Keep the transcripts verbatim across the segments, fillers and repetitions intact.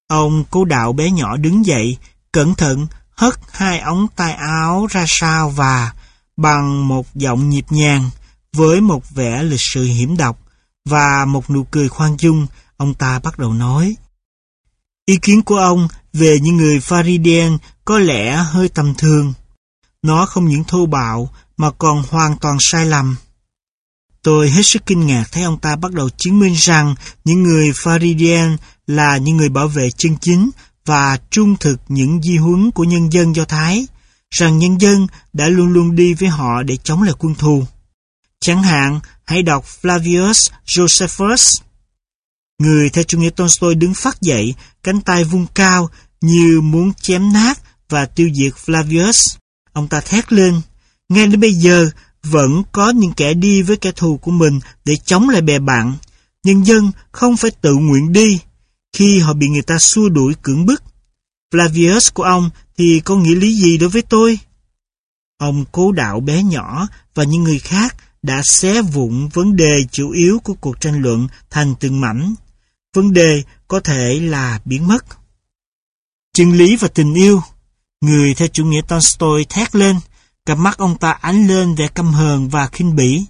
Ông cố đạo bé nhỏ đứng dậy, cẩn thận hất hai ống tay áo ra sau và, bằng một giọng nhịp nhàng, với một vẻ lịch sự hiểm độc và một nụ cười khoan dung, ông ta bắt đầu nói: Ý kiến của ông về những người Pharidæen có lẽ hơi tầm thường. Nó không những thô bạo mà còn hoàn toàn sai lầm. Tôi hết sức kinh ngạc thấy ông ta bắt đầu chứng minh rằng những người Pharidæen là những người bảo vệ chân chính và trung thực những di huấn của nhân dân Do Thái, rằng nhân dân đã luôn luôn đi với họ để chống lại quân thù. Chẳng hạn, hãy đọc Flavius Josephus. Người theo chủ nghĩa Tolstoy đứng phắt dậy, cánh tay vung cao như muốn chém nát và tiêu diệt Flavius. Ông ta thét lên: ngay đến bây giờ, vẫn có những kẻ đi với kẻ thù của mình để chống lại bè bạn. Nhân dân không phải tự nguyện đi khi họ bị người ta xua đuổi cưỡng bức. Flavius của ông thì có nghĩa lý gì đối với tôi? Ông cố đạo bé nhỏ và những người khác đã xé vụn vấn đề chủ yếu của cuộc tranh luận thành từng mảnh. Vấn đề có thể là biến mất. Chân lý và tình yêu. Người theo chủ nghĩa Tolstoy thét lên, cặp mắt ông ta ánh lên vẻ căm hờn và khinh bỉ.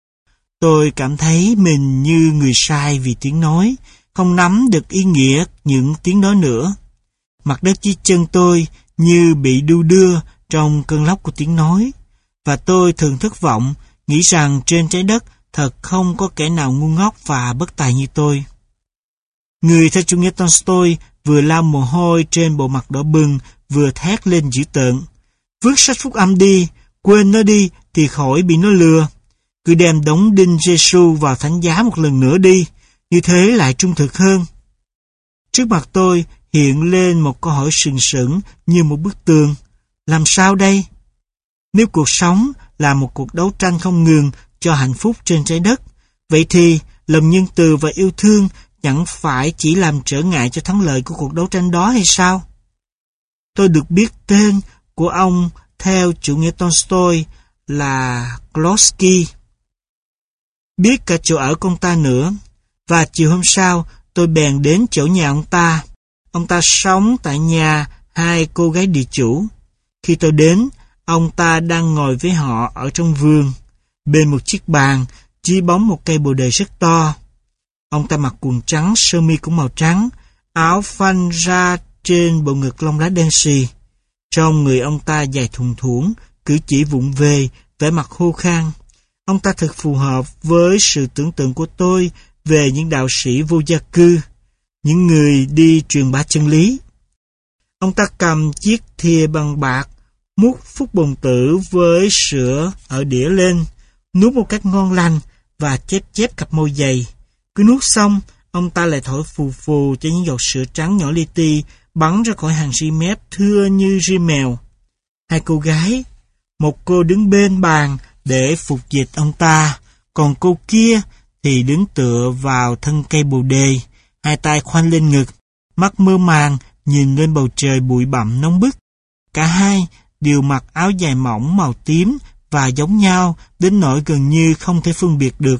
Tôi cảm thấy mình như người sai vì tiếng nói, không nắm được ý nghĩa những tiếng nói nữa. Mặt đất dưới chân tôi như bị đu đưa trong cơn lốc của tiếng nói, và tôi thường thất vọng, nghĩ rằng trên trái đất thật không có kẻ nào ngu ngốc và bất tài như tôi. Người theo chủ nghĩa Tolstoy vừa lau mồ hôi trên bộ mặt đỏ bừng, vừa thét lên dữ tợn: vứt sách phúc âm đi, quên nó đi thì khỏi bị nó lừa. Cứ đem đóng đinh Giêsu vào thánh giá một lần nữa đi, như thế lại trung thực hơn. Trước mặt tôi hiện lên một câu hỏi sừng sững như một bức tường. Làm sao đây? Nếu cuộc sống là một cuộc đấu tranh không ngừng cho hạnh phúc trên trái đất, vậy thì lòng nhân từ và yêu thương chẳng phải chỉ làm trở ngại cho thắng lợi của cuộc đấu tranh đó hay sao? Tôi được biết tên của ông theo chủ nghĩa Tolstoy là Klodsky. Biết cả chỗ ở của ông ta nữa, và chiều hôm sau tôi bèn đến chỗ nhà ông ta. Ông ta sống tại nhà hai cô gái địa chủ. Khi tôi đến, ông ta đang ngồi với họ ở trong vườn, bên một chiếc bàn, chi bóng một cây bồ đề rất to. Ông ta mặc quần trắng, sơ mi cũng màu trắng, áo phanh ra trên bộ ngực lông lá đen xì. Trong người ông ta dài thùng thủn, cử chỉ vụng về, vẻ mặt khô khan. Ông ta thật phù hợp với sự tưởng tượng của tôi về những đạo sĩ vô gia cư, những người đi truyền bá chân lý. Ông ta cầm chiếc thìa bằng bạc, múc phúc bồn tử với sữa ở đĩa lên, nuốt một cách ngon lành và chép chép cặp môi dày. Cứ nuốt xong, ông ta lại thổi phù phù cho những giọt sữa trắng nhỏ li ti bắn ra khỏi hàng ri mép thưa như ri mèo. Hai cô gái, một cô đứng bên bàn để phục dịch ông ta, còn cô kia thì đứng tựa vào thân cây bồ đề, hai tay khoanh lên ngực, mắt mơ màng nhìn lên bầu trời bụi bặm nóng bức. Cả hai đều mặc áo dài mỏng màu tím và giống nhau đến nỗi gần như không thể phân biệt được.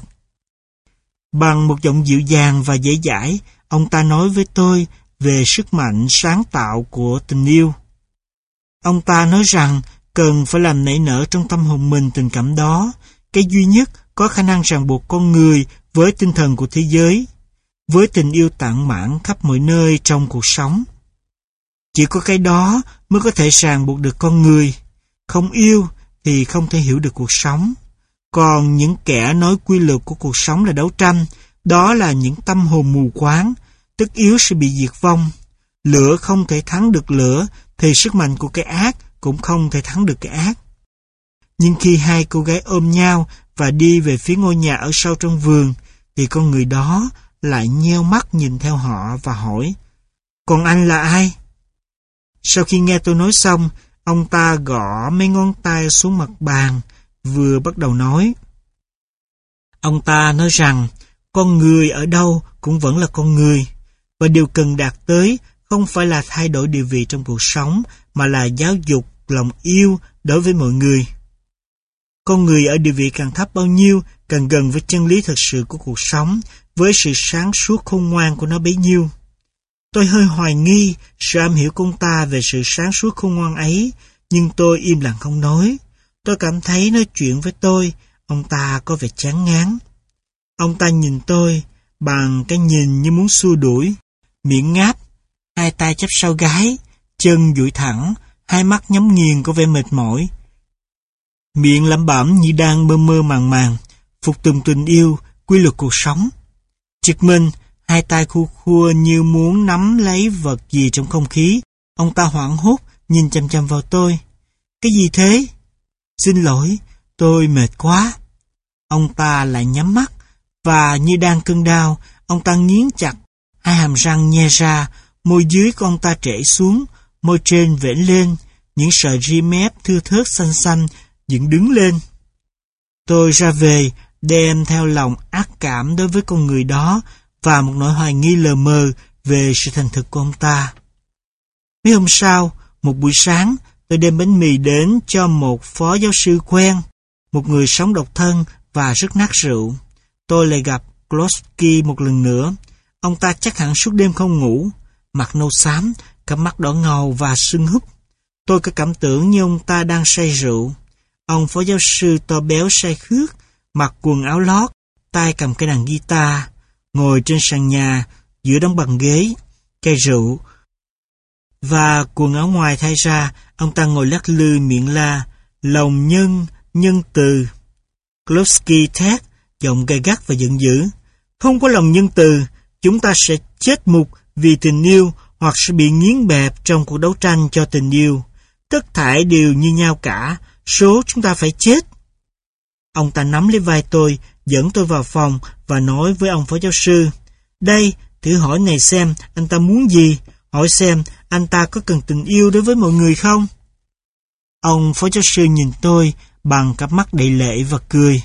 Bằng một giọng dịu dàng và dễ dãi, ông ta nói với tôi về sức mạnh sáng tạo của tình yêu. Ông ta nói rằng cần phải làm nảy nở trong tâm hồn mình tình cảm đó, cái duy nhất có khả năng ràng buộc con người với tinh thần của thế giới, với tình yêu tản mạn khắp mọi nơi trong cuộc sống. Chỉ có cái đó mới có thể ràng buộc được con người. Không yêu thì không thể hiểu được cuộc sống. Còn những kẻ nói quy luật của cuộc sống là đấu tranh, đó là những tâm hồn mù quáng, tất yếu sẽ bị diệt vong. Lửa không thể thắng được lửa, thì sức mạnh của cái ác cũng không thể thắng được cái ác. Nhưng khi hai cô gái ôm nhau và đi về phía ngôi nhà ở sâu trong vườn, thì con người đó lại nheo mắt nhìn theo họ và hỏi: còn anh là ai? Sau khi nghe tôi nói xong, ông ta gõ mấy ngón tay xuống mặt bàn, vừa bắt đầu nói. Ông ta nói rằng con người ở đâu cũng vẫn là con người, và điều cần đạt tới không phải là thay đổi địa vị trong cuộc sống, mà là giáo dục lòng yêu đối với mọi người. Con người ở địa vị càng thấp bao nhiêu, càng gần với chân lý thật sự của cuộc sống, với sự sáng suốt khôn ngoan của nó bấy nhiêu. Tôi hơi hoài nghi sự am hiểu của ông ta về sự sáng suốt khôn ngoan ấy, nhưng tôi im lặng không nói. Tôi cảm thấy nói chuyện với tôi, ông ta có vẻ chán ngán. Ông ta nhìn tôi bằng cái nhìn như muốn xua đuổi, miệng ngáp, hai tay chắp sau gáy, chân duỗi thẳng, hai mắt nhắm nghiền có vẻ mệt mỏi. Miệng lẩm bẩm như đang mơ mơ màng màng, phục tùng tình yêu, quy luật cuộc sống. Chực mình, hai tay khua khua như muốn nắm lấy vật gì trong không khí. Ông ta hoảng hốt, nhìn chằm chằm vào tôi. Cái gì thế? Xin lỗi, tôi mệt quá. Ông ta lại nhắm mắt, và như đang cơn đau, ông ta nghiến chặt, hai hàm răng nhe ra, môi dưới của ông ta trễ xuống, môi trên vểnh lên, những sợi ri mép thưa thớt xanh xanh dựng đứng lên. Tôi ra về, đem theo lòng ác cảm đối với con người đó và một nỗi hoài nghi lờ mờ về sự thành thực của ông ta. Mấy hôm sau, một buổi sáng, tôi đem bánh mì đến cho một phó giáo sư quen, một người sống độc thân và rất nát rượu. Tôi lại gặp Klosky một lần nữa. Ông ta chắc hẳn suốt đêm không ngủ, mặt nâu xám, cặp mắt đỏ ngầu và sưng húp. Tôi có cảm tưởng như ông ta đang say rượu. Ông phó giáo sư to béo say khướt, mặc quần áo lót, tay cầm cái đàn guitar, ngồi trên sàn nhà, giữa đống bằng ghế, cây rượu. Và quần áo ngoài thay ra, ông ta ngồi lắc lư miệng la, lòng nhân, nhân từ. Klosky thét, giọng gay gắt và giận dữ. Không có lòng nhân từ, chúng ta sẽ chết mục vì tình yêu hoặc sẽ bị nghiến bẹp trong cuộc đấu tranh cho tình yêu. Tất thảy đều như nhau cả, số chúng ta phải chết. Ông ta nắm lấy vai tôi, dẫn tôi vào phòng và nói với ông phó giáo sư. Đây, thử hỏi này xem, anh ta muốn gì? Hỏi xem, anh ta có cần tình yêu đối với mọi người không? Ông phó giáo sư nhìn tôi bằng cặp mắt đầy lệ và cười.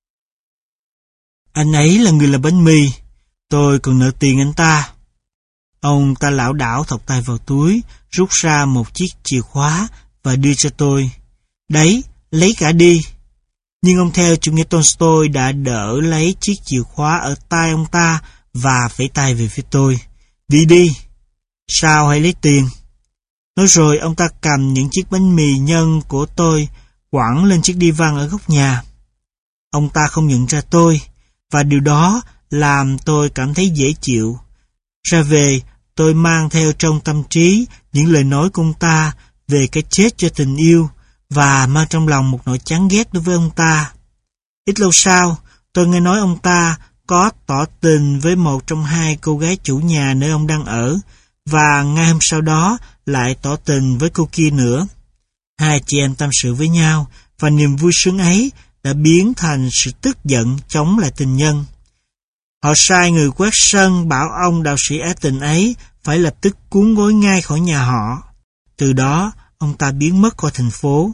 Anh ấy là người làm bánh mì, tôi còn nợ tiền anh ta. Ông ta lảo đảo thọc tay vào túi, rút ra một chiếc chìa khóa và đưa cho tôi. Đấy, lấy cả đi. Nhưng ông theo chủ nghĩa Tolstoy đã đỡ lấy chiếc chìa khóa ở tay ông ta và phẩy tay về phía tôi. Đi đi. Sao hãy lấy tiền? Nói rồi ông ta cầm những chiếc bánh mì nhân của tôi quẳng lên chiếc divan ở góc nhà. Ông ta không nhận ra tôi, và điều đó làm tôi cảm thấy dễ chịu. Ra về, tôi mang theo trong tâm trí những lời nói của ông ta về cái chết cho tình yêu và mang trong lòng một nỗi chán ghét đối với ông ta. Ít lâu sau, tôi nghe nói ông ta có tỏ tình với một trong hai cô gái chủ nhà nơi ông đang ở, và ngay hôm sau đó lại tỏ tình với cô kia nữa. Hai chị em tâm sự với nhau, và niềm vui sướng ấy đã biến thành sự tức giận chống lại tình nhân. Họ sai người quét sân bảo ông đạo sĩ ác tình ấy phải lập tức cuốn gói ngay khỏi nhà họ. Từ đó, ông ta biến mất khỏi thành phố.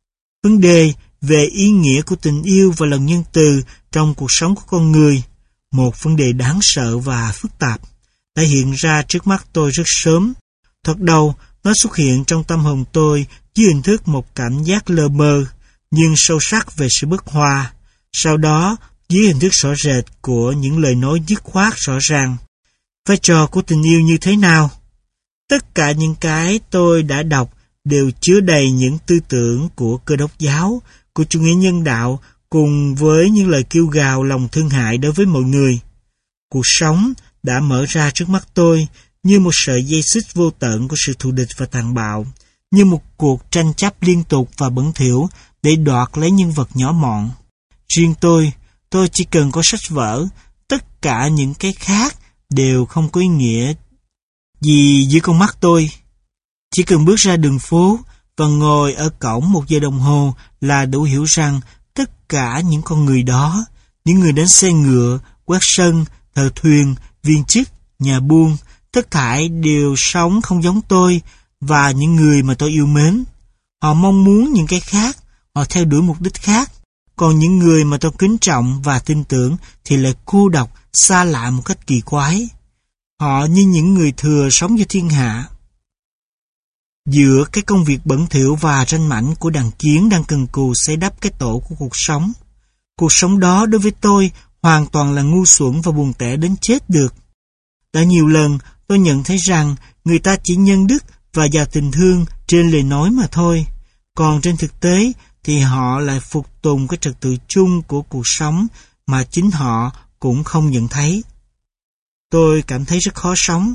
Vấn đề về ý nghĩa của tình yêu và lòng nhân từ trong cuộc sống của con người, một vấn đề đáng sợ và phức tạp, đã hiện ra trước mắt tôi rất sớm. Thoạt đầu, nó xuất hiện trong tâm hồn tôi dưới hình thức một cảm giác lơ mơ, nhưng sâu sắc về sự bất hòa. Sau đó, dưới hình thức rõ rệt của những lời nói dứt khoát rõ ràng. Vai trò của tình yêu như thế nào? Tất cả những cái tôi đã đọc đều chứa đầy những tư tưởng của Cơ đốc giáo, của chủ nghĩa nhân đạo, cùng với những lời kêu gào lòng thương hại đối với mọi người. Cuộc sống đã mở ra trước mắt tôi như một sợi dây xích vô tận của sự thù địch và tàn bạo, như một cuộc tranh chấp liên tục và bẩn thỉu để đoạt lấy nhân vật nhỏ mọn. Riêng tôi, tôi chỉ cần có sách vở, tất cả những cái khác đều không có ý nghĩa gì dưới con mắt tôi. Chỉ cần bước ra đường phố và ngồi ở cổng một giờ đồng hồ là đủ hiểu rằng tất cả những con người đó, những người đến xe ngựa, quét sân, thợ thuyền, viên chức, nhà buôn, tất thảy đều sống không giống tôi và những người mà tôi yêu mến. Họ mong muốn những cái khác, họ theo đuổi mục đích khác. Còn những người mà tôi kính trọng và tin tưởng thì lại cô độc, xa lạ một cách kỳ quái. Họ như những người thừa sống giữa thiên hạ. Giữa cái công việc bẩn thỉu và ranh mãnh của đàn kiến đang cần cù xây đắp cái tổ của cuộc sống. Cuộc sống đó đối với tôi hoàn toàn là ngu xuẩn và buồn tẻ đến chết được. Đã nhiều lần tôi nhận thấy rằng người ta chỉ nhân đức và giàu tình thương trên lời nói mà thôi. Còn trên thực tế thì họ lại phục tùng cái trật tự chung của cuộc sống mà chính họ cũng không nhận thấy. Tôi cảm thấy rất khó sống.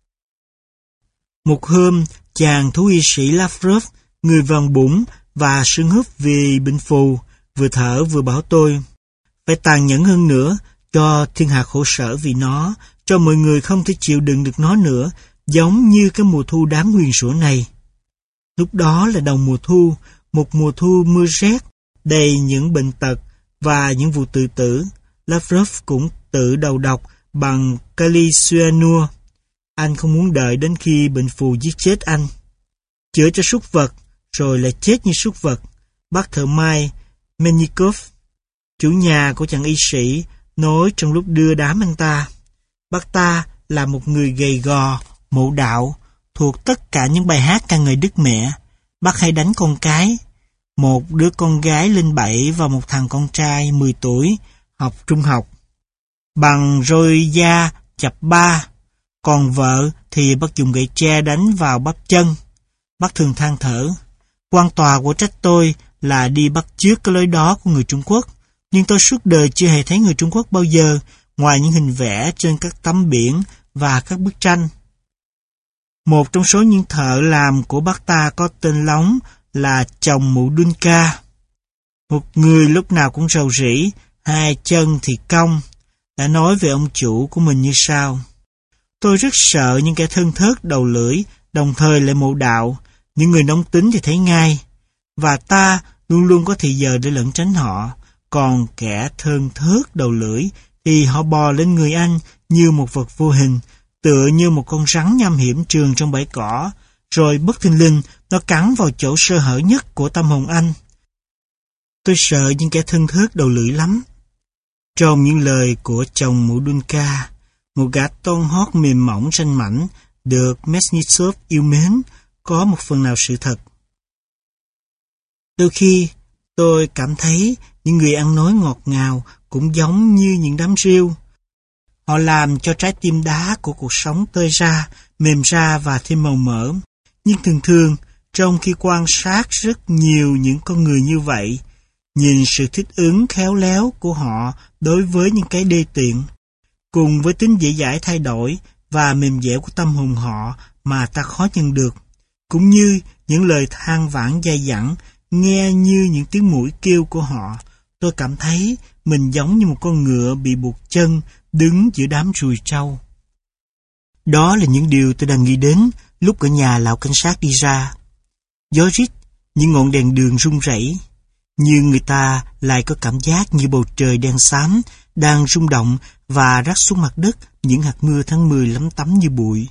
Một hôm, chàng thú y sĩ Lavrov, người vàng bụng và sưng húp vì bệnh phù, vừa thở vừa bảo tôi phải tàn nhẫn hơn nữa, cho thiên hạ khổ sở vì nó, cho mọi người không thể chịu đựng được nó nữa, giống như cái mùa thu đáng nguyền rủa này. Lúc đó là đầu mùa thu, một mùa thu mưa rét, đầy những bệnh tật và những vụ tự tử. Lavrov cũng tự đầu độc bằng kali cyanua. Anh không muốn đợi đến khi bệnh phù giết chết anh. Chữa cho súc vật, rồi lại chết như súc vật. Bác thợ may Menikov, chủ nhà của chàng y sĩ, nói trong lúc đưa đám anh ta. Bác ta là một người gầy gò, mộ đạo, thuộc tất cả những bài hát ca ngợi Đức Mẹ. Bác hay đánh con cái, một đứa con gái lên bảy và một thằng con trai mười tuổi, học trung học, bằng roi da chập ba. Còn vợ thì bác dùng gậy tre đánh vào bắp chân. Bác thường than thở, quan tòa của trách tôi là đi bắt chước cái lối đó của người Trung Quốc, nhưng tôi suốt đời chưa hề thấy người Trung Quốc bao giờ, ngoài những hình vẽ trên các tấm biển và các bức tranh. Một trong số những thợ làm của bác ta có tên lóng là chồng mụ Dunca. Một người lúc nào cũng rầu rĩ, hai chân thì cong, đã nói về ông chủ của mình như sau: tôi rất sợ những kẻ thân thớt đầu lưỡi, đồng thời lại mộ đạo. Những người nóng tính thì thấy ngay, và ta luôn luôn có thời giờ để lẩn tránh họ. Còn kẻ thân thớt đầu lưỡi thì họ bò lên người anh như một vật vô hình, tựa như một con rắn nham hiểm trường trong bãi cỏ, rồi bất thình lình nó cắn vào chỗ sơ hở nhất của tâm hồn anh. Tôi sợ những kẻ thân thớt đầu lưỡi lắm. Trong những lời của chồng mụ Dunca, một gã ton hót mềm mỏng ranh mảnh được Mesnitsov yêu mến, có một phần nào sự thật. Đôi khi tôi cảm thấy những người ăn nói ngọt ngào cũng giống như những đám rêu. Họ làm cho trái tim đá của cuộc sống tơi ra, mềm ra và thêm màu mỡ. Nhưng thường thường, trong khi quan sát rất nhiều những con người như vậy, nhìn sự thích ứng khéo léo của họ đối với những cái đê tiện, cùng với tính dễ dãi thay đổi và mềm dẻo của tâm hồn họ mà ta khó nhận được, cũng như những lời than vãn dai dẳng, nghe như những tiếng mũi kêu của họ, tôi cảm thấy mình giống như một con ngựa bị buộc chân đứng giữa đám ruồi trâu. Đó là những điều tôi đang nghĩ đến lúc ở nhà lão cảnh sát đi ra. Gió rít, những ngọn đèn đường rung rẩy, nhưng người ta lại có cảm giác như bầu trời đen xám đang rung động và rắc xuống mặt đất những hạt mưa tháng mười lấm tấm như bụi.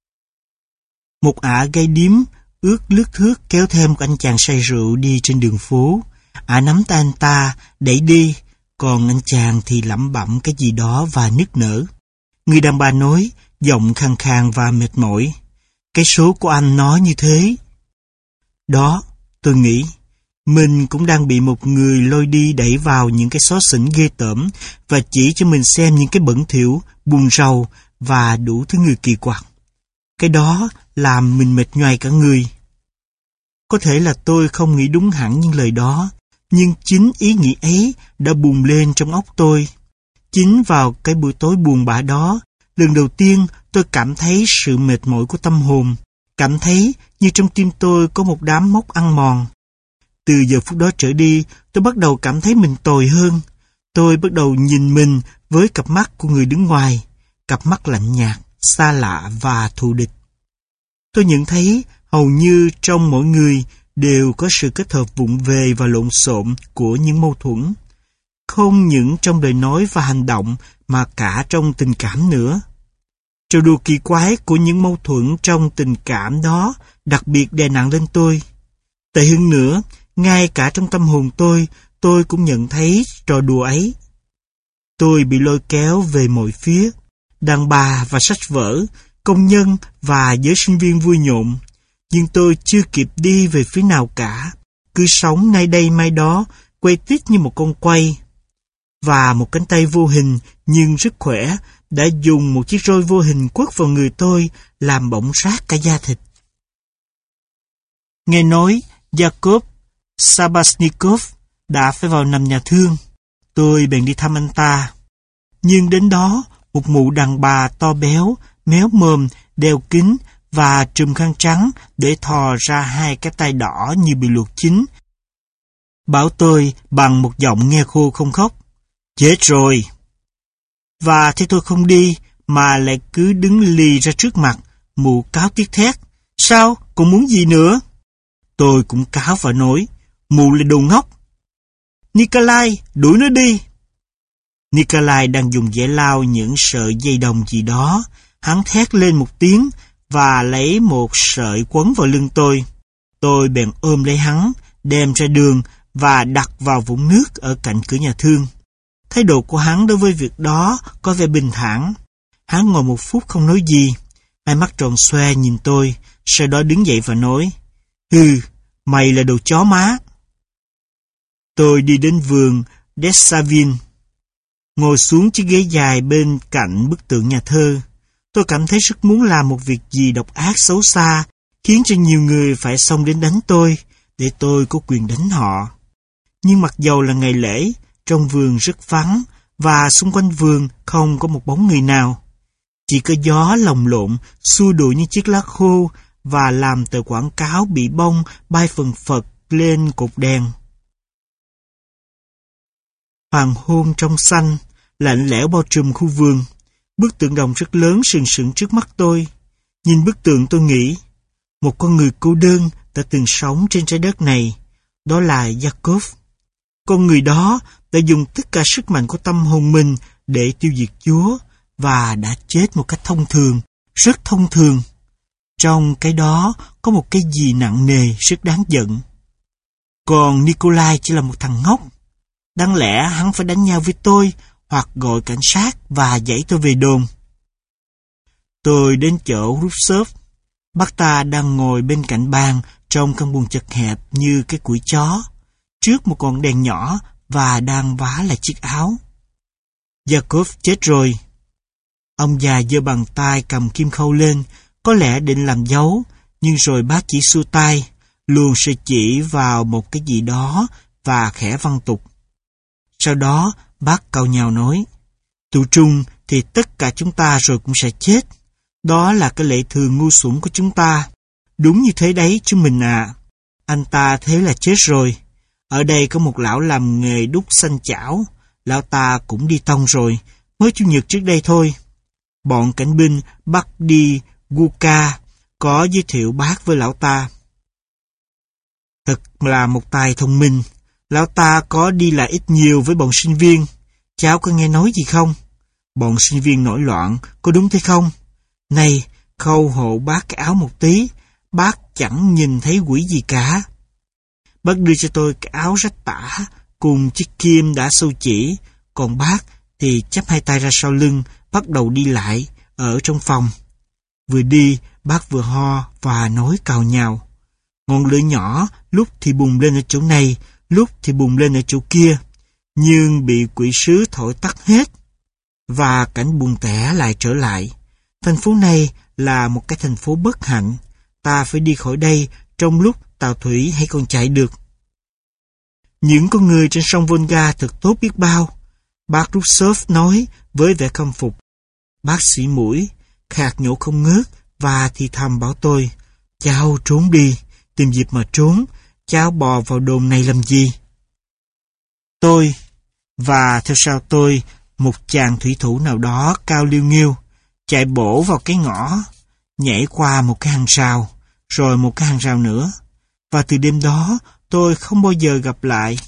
Một ả gay điếm ướt lướt thướt kéo theo một anh chàng say rượu đi trên đường phố. Ả nắm tay anh ta đẩy đi, còn anh chàng thì lẩm bẩm cái gì đó và nức nở. Người đàn bà nói, giọng khàn khàn và mệt mỏi: cái số của anh nói như thế. Đó, tôi nghĩ, mình cũng đang bị một người lôi đi đẩy vào những cái xó xỉnh ghê tởm và chỉ cho mình xem những cái bẩn thỉu, buồn rầu và đủ thứ người kỳ quặc. Cái đó làm mình mệt nhoài cả người. Có thể là tôi không nghĩ đúng hẳn những lời đó, nhưng chính ý nghĩ ấy đã bùng lên trong óc tôi. Chính vào cái buổi tối buồn bã đó, lần đầu tiên tôi cảm thấy sự mệt mỏi của tâm hồn, cảm thấy như trong tim tôi có một đám mốc ăn mòn. Từ giờ phút đó trở đi, tôi bắt đầu cảm thấy mình tồi hơn. Tôi bắt đầu nhìn mình với cặp mắt của người đứng ngoài, cặp mắt lạnh nhạt, xa lạ và thù địch. Tôi nhận thấy hầu như trong mỗi người đều có sự kết hợp vụng về và lộn xộn của những mâu thuẫn. Không những trong lời nói và hành động mà cả trong tình cảm nữa. Trò đùa kỳ quái của những mâu thuẫn trong tình cảm đó đặc biệt đè nặng lên tôi. Tệ hơn nữa, ngay cả trong tâm hồn tôi, tôi cũng nhận thấy trò đùa ấy. Tôi bị lôi kéo về mọi phía, đàn bà và sách vở, công nhân và giới sinh viên vui nhộn. Nhưng tôi chưa kịp đi về phía nào cả, cứ sống nay đây mai đó, quay tít như một con quay. Và một cánh tay vô hình nhưng rất khỏe đã dùng một chiếc roi vô hình quất vào người tôi, làm bỏng rát cả da thịt. Nghe nói Yakov Sabasnikov đã phải vào nằm nhà thương. Tôi bèn đi thăm anh ta. Nhưng đến đó, một mụ đàn bà to béo, méo mồm, đeo kính và trùm khăn trắng để thò ra hai cái tay đỏ như bị luộc chín, bảo tôi bằng một giọng nghe khô không khóc: "Chết rồi!" Và thế tôi không đi, mà lại cứ đứng lì ra trước mặt. Mụ cáo tiết thét: "Sao? Còn muốn gì nữa?" Tôi cũng cáo và nói: "Mụ là đồ ngốc! Nikolai, đuổi nó đi!" Nikolai đang dùng dẻ lau những sợi dây đồng gì đó. Hắn thét lên một tiếng và lấy một sợi quấn vào lưng tôi. Tôi bèn ôm lấy hắn, đem ra đường và đặt vào vũng nước ở cạnh cửa nhà thương. Thái độ của hắn đối với việc đó có vẻ bình thản. Hắn ngồi một phút không nói gì. Hai mắt tròn xoe nhìn tôi, sau đó đứng dậy và nói: "Hừ, mày là đồ chó má." Tôi đi đến vườn Desavin, ngồi xuống chiếc ghế dài bên cạnh bức tượng nhà thơ. Tôi cảm thấy rất muốn làm một việc gì độc ác xấu xa, khiến cho nhiều người phải xông đến đánh tôi, để tôi có quyền đánh họ. Nhưng mặc dầu là ngày lễ, trong vườn rất vắng, và xung quanh vườn không có một bóng người nào. Chỉ có gió lồng lộn, xua đuổi những chiếc lá khô, và làm tờ quảng cáo bị bông bay phần phật lên cột đèn. Hoàng hôn trong xanh, lạnh lẽo bao trùm khu vườn. Bức tượng đồng rất lớn sừng sững trước mắt tôi. Nhìn bức tượng tôi nghĩ, một con người cô đơn đã từng sống trên trái đất này. Đó là Yakov. Con người đó đã dùng tất cả sức mạnh của tâm hồn mình để tiêu diệt Chúa, và đã chết một cách thông thường, rất thông thường. Trong cái đó có một cái gì nặng nề, rất đáng giận. Còn Nikolai chỉ là một thằng ngốc. Đáng lẽ hắn phải đánh nhau với tôi, hoặc gọi cảnh sát và dãy tôi về đồn. Tôi đến chỗ Rupsov. Bác ta đang ngồi bên cạnh bàn trong căn buồng chật hẹp như cái củi chó, trước một con đèn nhỏ, và đang vá lại chiếc áo. Yakov chết rồi. Ông già giơ bàn tay cầm kim khâu lên, có lẽ định làm dấu, nhưng rồi bác chỉ xua tay, luồn sợi chỉ vào một cái gì đó và khẽ văn tục. Sau đó, bác cau nhàu nói: "Tụi trung thì tất cả chúng ta rồi cũng sẽ chết. Đó là cái lệ thường ngu xuẩn của chúng ta. Đúng như thế đấy chứ mình à. Anh ta thế là chết rồi. Ở đây có một lão làm nghề đúc xanh chảo. Lão ta cũng đi tông rồi, mới chủ nhật trước đây thôi. Bọn cảnh binh bắt đi Guka có giới thiệu bác với lão ta. Thật là một tài thông minh. Lão ta có đi lại ít nhiều với bọn sinh viên. Cháu có nghe nói gì không? Bọn sinh viên nổi loạn, có đúng thế không? Này, khâu hộ bác cái áo một tí, bác chẳng nhìn thấy quỷ gì cả." Bác đưa cho tôi cái áo rách tả cùng chiếc kim đã sâu chỉ, còn bác thì chắp hai tay ra sau lưng, bắt đầu đi lại ở trong phòng. Vừa đi, bác vừa ho và nói cào nhào. Ngọn lửa nhỏ lúc thì bùng lên ở chỗ này, lúc thì bùng lên ở chỗ kia, nhưng bị quỷ sứ thổi tắt hết, và cảnh buồn tẻ lại trở lại. Thành phố này là một cái thành phố bất hạnh. Ta phải đi khỏi đây trong lúc tàu thủy hay còn chạy được. Những con người trên sông Volga thật tốt biết bao, bác Rupsov nói với vẻ khâm phục. Bác sĩ mũi, khạc nhổ không ngớt và thì thầm bảo tôi: "Cháu trốn đi, tìm dịp mà trốn, cháu bò vào đồn này làm gì?" Tôi, và theo sau tôi, một chàng thủy thủ nào đó cao liêu nghiêu, chạy bổ vào cái ngõ, nhảy qua một cái hàng rào, rồi một cái hàng rào nữa, và từ đêm đó tôi không bao giờ gặp lại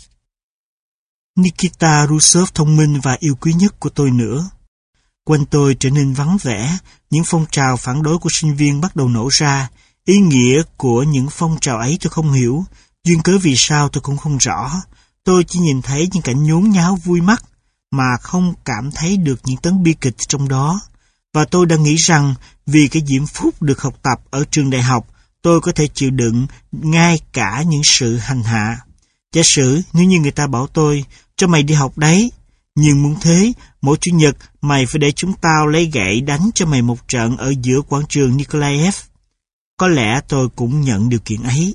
Nikita Rusov thông minh và yêu quý nhất của tôi nữa. Quanh tôi trở nên vắng vẻ, những phong trào phản đối của sinh viên bắt đầu nổ ra. Ý nghĩa của những phong trào ấy tôi không hiểu, duyên cớ vì sao tôi cũng không rõ. Tôi chỉ nhìn thấy những cảnh nhốn nháo vui mắt, mà không cảm thấy được những tấn bi kịch trong đó. Và tôi đã nghĩ rằng vì cái diễm phúc được học tập ở trường đại học, tôi có thể chịu đựng ngay cả những sự hành hạ. Giả sử nếu như người ta bảo tôi, cho mày đi học đấy, Nhưng muốn thế, mỗi Chủ nhật mày phải để chúng tao lấy gậy đánh cho mày một trận ở giữa quảng trường Nikolaev. Có lẽ tôi cũng nhận điều kiện ấy.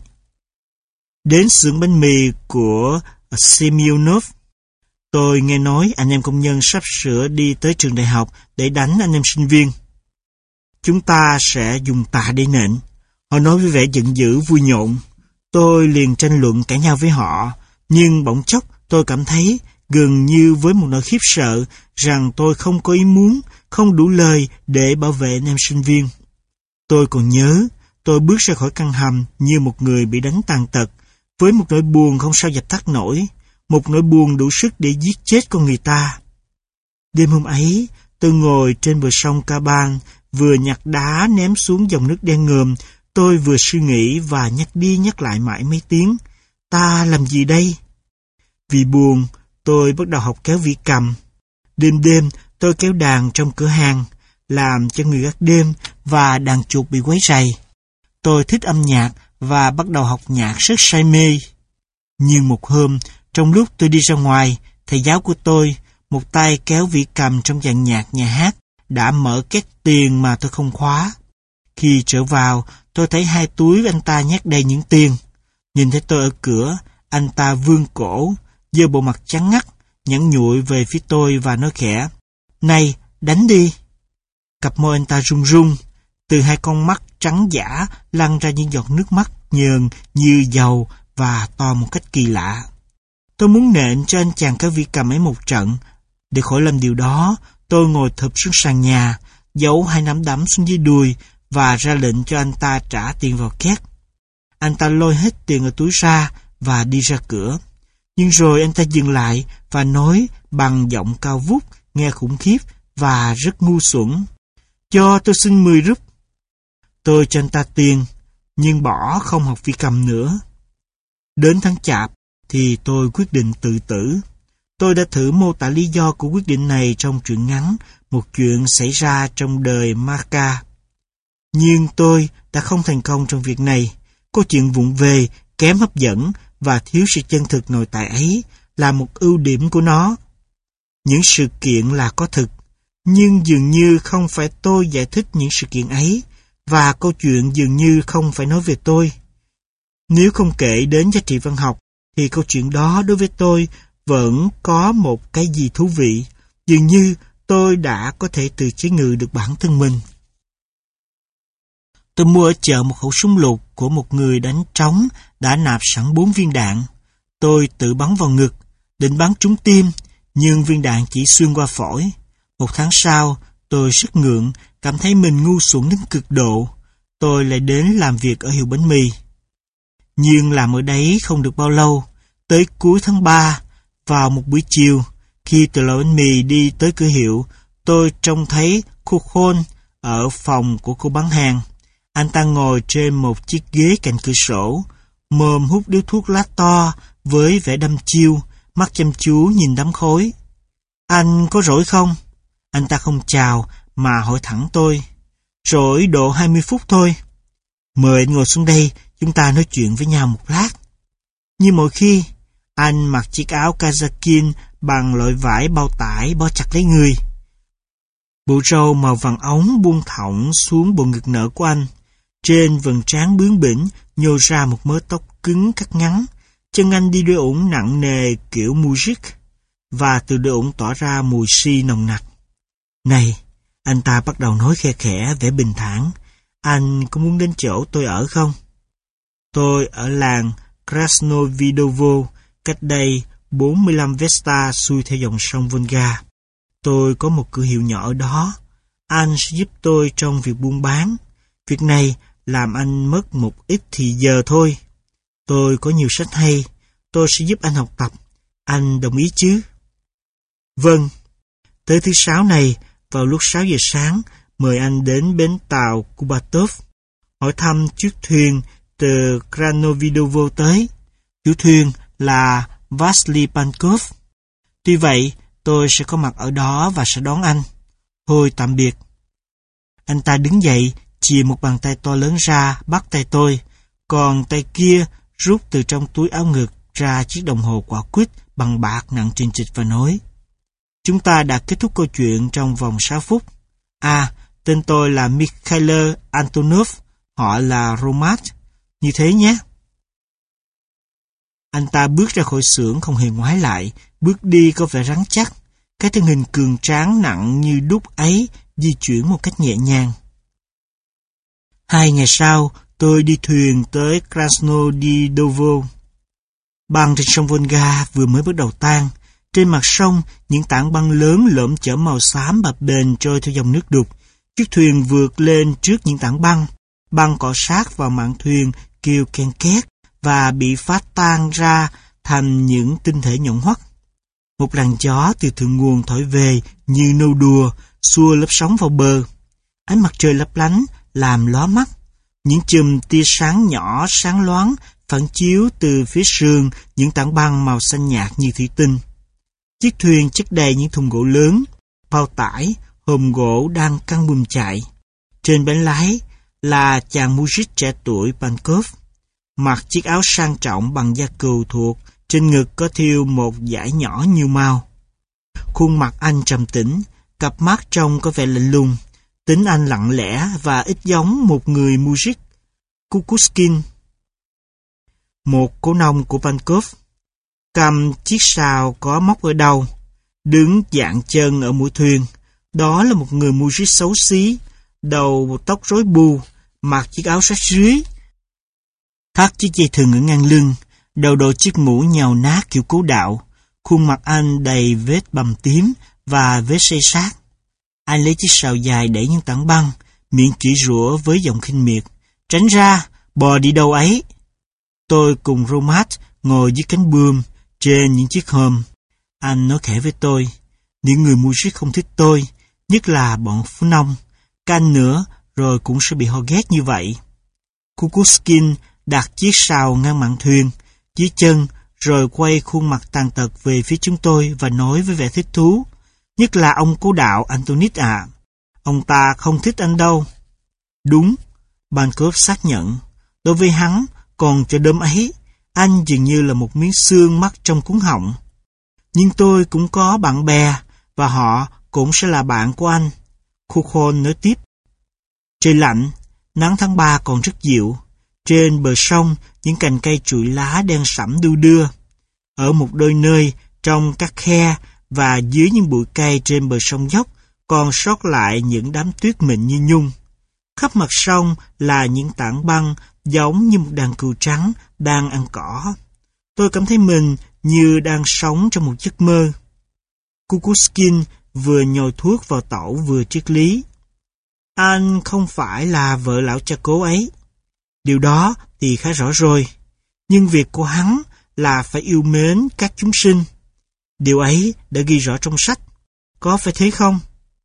Đến xưởng bánh mì của Semyonov, tôi nghe nói anh em công nhân sắp sửa đi tới trường đại học để đánh anh em sinh viên. Chúng ta sẽ dùng tạ để nện. Họ nói với vẻ giận dữ vui nhộn. Tôi liền tranh luận cãi nhau với họ, nhưng bỗng chốc tôi cảm thấy gần như với một nỗi khiếp sợ rằng tôi không có ý muốn, không đủ lời để bảo vệ anh em sinh viên. Tôi còn nhớ, tôi bước ra khỏi căn hầm như một người bị đánh tàn tật, với một nỗi buồn không sao dập tắt nổi, một nỗi buồn đủ sức để giết chết con người ta. Đêm hôm ấy, tôi ngồi trên bờ sông Kaban, vừa nhặt đá ném xuống dòng nước đen ngòm, tôi vừa suy nghĩ và nhắc đi nhắc lại mãi mấy tiếng. Ta làm gì đây? Vì buồn, tôi bắt đầu học kéo vĩ cầm. Đêm đêm, tôi kéo đàn trong cửa hàng, làm cho người gác đêm và đàn chuột bị quấy rầy. Tôi thích âm nhạc và bắt đầu học nhạc rất say mê. Nhưng một hôm, trong lúc tôi đi ra ngoài, thầy giáo của tôi, một tay kéo vĩ cầm trong dàn nhạc nhà hát, đã mở két tiền mà tôi không khóa. Khi trở vào, tôi thấy hai túi anh ta nhét đầy những tiền. Nhìn thấy tôi ở cửa, anh ta vươn cổ, giơ bộ mặt trắng ngắt, nhẵn nhụi về phía tôi và nói khẽ: "Này, đánh đi." Cặp môi anh ta run run, từ hai con mắt trắng dã lăn ra những giọt nước mắt nhờn như dầu và to một cách kỳ lạ. Tôi muốn nện cho anh chàng kéo vĩ cầm ấy một trận. Để khỏi làm điều đó, tôi ngồi thụp xuống sàn nhà, giấu hai nắm đấm xuống dưới đùi và ra lệnh cho anh ta trả tiền vào két. Anh ta lôi hết tiền ở túi ra và đi ra cửa. Nhưng rồi anh ta dừng lại và nói bằng giọng cao vút, nghe khủng khiếp và rất ngu xuẩn: "Cho tôi xin mười rúp." Tôi cho anh ta tiền, nhưng bỏ không học vĩ cầm nữa. Đến tháng Chạp thì tôi quyết định tự tử. Tôi đã thử mô tả lý do của quyết định này trong truyện ngắn Một chuyện xảy ra trong đời Marka. Nhưng tôi đã không thành công trong việc này. Câu chuyện vụng về, kém hấp dẫn và thiếu sự chân thực nội tại ấy là một ưu điểm của nó. Những sự kiện là có thực, nhưng dường như không phải tôi giải thích những sự kiện ấy, và câu chuyện dường như không phải nói về tôi. Nếu không kể đến giá trị văn học, thì câu chuyện đó đối với tôi vẫn có một cái gì thú vị. Dường như tôi đã có thể tự chế ngự được bản thân mình. Tôi mua ở chợ một khẩu súng lục của một người đánh trống đã nạp sẵn bốn viên đạn. Tôi tự bắn vào ngực, định bắn trúng tim, nhưng viên đạn chỉ xuyên qua phổi. Một tháng sau, tôi rất ngượng, cảm thấy mình ngu xuẩn đến cực độ. Tôi lại đến làm việc ở hiệu bánh mì. Nhưng làm ở đấy không được bao lâu. Tới cuối tháng ba, vào một buổi chiều, khi từ lò bánh mì đi tới cửa hiệu, tôi trông thấy cô Khôn ở phòng của cô bán hàng. Anh ta ngồi trên một chiếc ghế cạnh cửa sổ, mồm hút điếu thuốc lá to với vẻ đăm chiêu, mắt chăm chú nhìn đám khói. "Anh có rỗi không?" Anh ta không chào mà hỏi thẳng tôi. "Rỗi độ hai mươi phút thôi." "Mời anh ngồi xuống đây, chúng ta nói chuyện với nhau một lát." Như mọi khi, anh mặc chiếc áo kazakin bằng loại vải bao tải bó chặt lấy người. Bộ râu màu vàng ống buông thõng xuống bộ ngực nở của anh. Trên vầng trán bướng bỉnh nhô ra một mớ tóc cứng cắt ngắn. Chân anh đi đôi ủng nặng nề kiểu mujik, và từ đôi ủng tỏa ra mùi xi nồng nặc. "Này," anh ta bắt đầu nói khe khẽ vẻ bình thản, "anh có muốn đến chỗ tôi ở không?" Tôi ở làng Krasnovidovo, cách đây bốn mươi lăm Vesta xuôi theo dòng sông Volga. Tôi có một cửa hiệu nhỏ ở đó. Anh sẽ giúp tôi trong việc buôn bán. Việc này làm anh mất một ít thì giờ thôi. Tôi có nhiều sách hay. Tôi sẽ giúp anh học tập. Anh đồng ý chứ? Vâng. Tới thứ sáu này, vào lúc sáu giờ sáng, mời anh đến bến tàu Kubatov, hỏi thăm chiếc thuyền từ Krasnovidovo tới. Chủ thuyền là Vasily Pankov. Tuy vậy, tôi sẽ có mặt ở đó và sẽ đón anh. Thôi tạm biệt. Anh ta đứng dậy, chìa một bàn tay to lớn ra, bắt tay tôi, còn tay kia rút từ trong túi áo ngực ra chiếc đồng hồ quả quýt bằng bạc nặng trình trịch và nói: Chúng ta đã kết thúc câu chuyện trong vòng sáu phút. À, tên tôi là Mikhail Antonov, họ là Romat. Như thế nhé. Anh ta bước ra khỏi xưởng không hề ngoái lại, bước đi có vẻ rắn chắc. Cái thân hình cường tráng nặng như đúc ấy di chuyển một cách nhẹ nhàng. Hai ngày sau, tôi đi thuyền tới Krasnodidovo. Băng trên sông Volga vừa mới bắt đầu tan. Trên mặt sông, những tảng băng lớn lởm chởm màu xám bập bềnh trôi theo dòng nước đục. Chiếc thuyền vượt lên trước những tảng băng. Băng cọ sát vào mạn thuyền kêu ken két và bị phát tan ra thành những tinh thể nhọn hoắt. Một làn gió từ thượng nguồn thổi về như nô đùa, xua lớp sóng vào bờ. Ánh mặt trời lấp lánh, làm lóa mắt. Những chùm tia sáng nhỏ sáng loáng phản chiếu từ phía sườn những tảng băng màu xanh nhạt như thủy tinh. Chiếc thuyền chất đầy những thùng gỗ lớn, bao tải, hòm gỗ đang căng buồm chạy. Trên bánh lái là chàng mujik trẻ tuổi Pankov, mặc chiếc áo sang trọng bằng da cừu thuộc, trên ngực có thêu một dải nhỏ nhiều màu. Khuôn mặt anh trầm tĩnh, cặp mắt trông có vẻ lạnh lùng. Tính anh lặng lẽ và ít giống một người mujik Kukushkin. Một cô nông của Pankov, cầm chiếc sào có móc ở đầu, đứng dạng chân ở mũi thuyền. Đó là một người mujik xấu xí, đầu tóc rối bù, mặc chiếc áo rách rưới, thắt chiếc dây thừng ở ngang lưng, đầu đội chiếc mũ nhàu nát kiểu cố đạo. Khuôn mặt anh đầy vết bầm tím và vết xây sát. Anh lấy chiếc sào dài đẩy những tảng băng, miệng chửi rủa với giọng khinh miệt. Tránh ra, bò đi đâu ấy. Tôi cùng Romat ngồi dưới cánh buồm, trên những chiếc hòm. Anh nói khẽ với tôi, những người mujik không thích tôi, nhất là bọn phú nông. Canh nữa, rồi cũng sẽ bị họ ghét như vậy. Kukushkin đặt chiếc sào ngang mạn thuyền, dưới chân, rồi quay khuôn mặt tàn tật về phía chúng tôi và nói với vẻ thích thú. Nhất là ông cố đạo Antonit ạ. Ông ta không thích anh đâu. Đúng, Bankov xác nhận. Đối với hắn, còn cho đốm ấy, anh dường như là một miếng xương mắc trong cuống họng. Nhưng tôi cũng có bạn bè, và họ cũng sẽ là bạn của anh. Kukhon nói tiếp. Trời lạnh, nắng tháng ba còn rất dịu. Trên bờ sông, những cành cây trụi lá đen sẫm đu đưa. Ở một đôi nơi, trong các khe và dưới những bụi cây trên bờ sông dốc, còn sót lại những đám tuyết mịn như nhung. Khắp mặt sông là những tảng băng giống như một đàn cừu trắng đang ăn cỏ. Tôi cảm thấy mình như đang sống trong một giấc mơ. Kukushkin vừa nhồi thuốc vào tẩu vừa triết lý. Anh không phải là vợ lão cha cố ấy. Điều đó thì khá rõ rồi. Nhưng việc của hắn là phải yêu mến các chúng sinh. Điều ấy đã ghi rõ trong sách. Có phải thế không?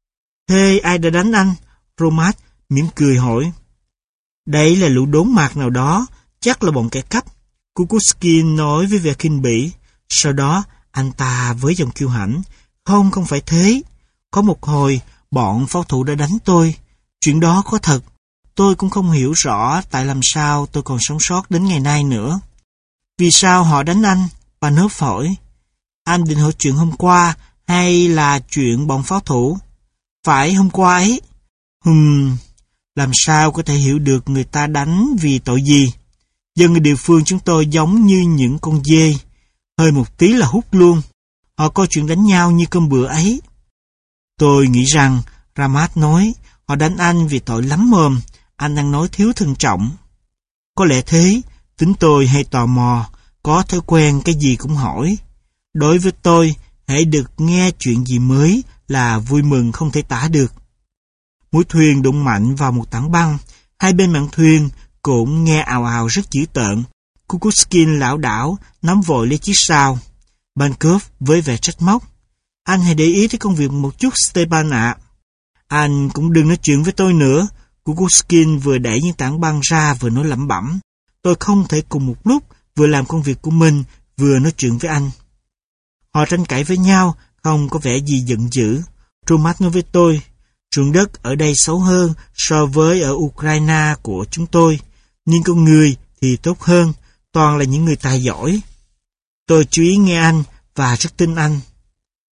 Thế ai đã đánh anh? Romat mỉm cười hỏi. Đấy là lũ đốn mạc nào đó, chắc là bọn kẻ cắp. Kukushkin nói với vẻ khinh bỉ. Sau đó, anh ta với giọng kiêu hãnh. Không, không phải thế. Có một hồi, bọn pháo thủ đã đánh tôi. Chuyện đó có thật. Tôi cũng không hiểu rõ tại làm sao tôi còn sống sót đến ngày nay nữa. Vì sao họ đánh anh? Panov hỏi. Anh định hỏi chuyện hôm qua hay là chuyện bọn pháo thủ? Phải hôm qua ấy. Hừm, làm sao có thể hiểu được người ta đánh vì tội gì? Dân ở địa phương chúng tôi giống như những con dê. Hơi một tí là hút luôn. Họ coi chuyện đánh nhau như cơm bữa ấy. Tôi nghĩ rằng, Ramat nói, họ đánh anh vì tội lắm mồm. Anh đang nói thiếu thận trọng. Có lẽ thế, tính tôi hay tò mò, có thói quen cái gì cũng hỏi. Đối với tôi, hãy được nghe chuyện gì mới là vui mừng không thể tả được. Mũi thuyền đụng mạnh vào một tảng băng, hai bên mạn thuyền cũng nghe ào ào rất dữ tợn. Kukushkin lảo đảo nắm vội lấy chiếc sào. Bankov với vẻ trách móc. Anh hãy để ý tới công việc một chút, Stepan ạ. Anh cũng đừng nói chuyện với tôi nữa. Kukushkin vừa đẩy những tảng băng ra vừa nói lẩm bẩm. Tôi không thể cùng một lúc vừa làm công việc của mình vừa nói chuyện với anh. Họ tranh cãi với nhau, không có vẻ gì giận dữ. Romat nói với tôi, ruộng đất ở đây xấu hơn so với ở Ukraine của chúng tôi, nhưng con người thì tốt hơn, toàn là những người tài giỏi. Tôi chú ý nghe anh và rất tin anh.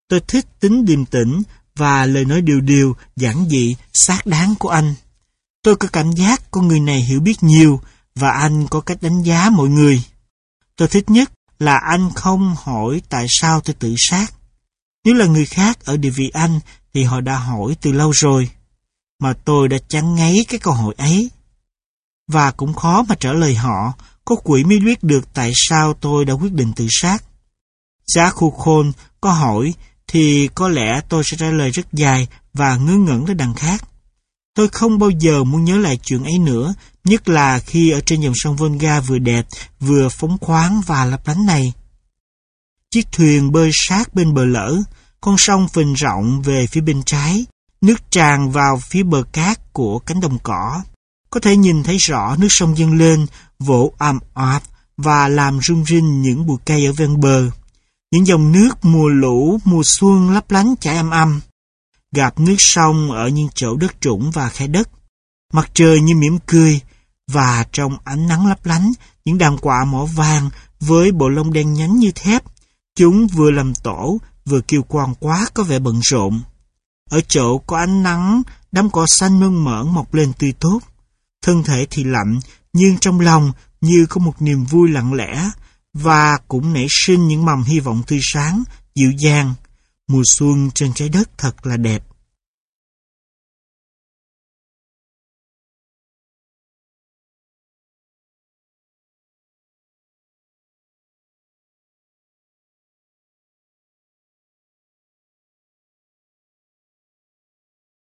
Tôi thích tính điềm tĩnh và lời nói điều điều, giản dị, xác đáng của anh. Tôi có cảm giác con người này hiểu biết nhiều và anh có cách đánh giá mọi người. Tôi thích nhất là anh không hỏi tại sao tôi tự sát. Nếu là người khác ở địa vị anh thì họ đã hỏi từ lâu rồi, mà tôi đã chán ngấy cái câu hỏi ấy. Và cũng khó mà trả lời họ, có quỷ mới biết được tại sao tôi đã quyết định tự sát. Giá Khu Khôn có hỏi thì có lẽ tôi sẽ trả lời rất dài và ngớ ngẩn đến đằng khác. Tôi không bao giờ muốn nhớ lại chuyện ấy nữa, nhất là khi ở trên dòng sông Volga vừa đẹp, vừa phóng khoáng và lấp lánh này. Chiếc thuyền bơi sát bên bờ lỡ, con sông phình rộng về phía bên trái, nước tràn vào phía bờ cát của cánh đồng cỏ. Có thể nhìn thấy rõ nước sông dâng lên, vỗ ầm ạp và làm rung rinh những bụi cây ở ven bờ. Những dòng nước mùa lũ, mùa xuân lấp lánh chảy âm âm, gặp nước sông ở những chỗ đất trũng và khe đất. Mặt trời như mỉm cười, và trong ánh nắng lấp lánh, những đàn quạ mỏ vàng với bộ lông đen nhánh như thép. Chúng vừa làm tổ, vừa kêu quang quát có vẻ bận rộn. Ở chỗ có ánh nắng, đám cỏ xanh mơn mởn mọc lên tươi tốt. Thân thể thì lạnh, nhưng trong lòng như có một niềm vui lặng lẽ, và cũng nảy sinh những mầm hy vọng tươi sáng, dịu dàng. Mùa xuân trên trái đất thật là đẹp.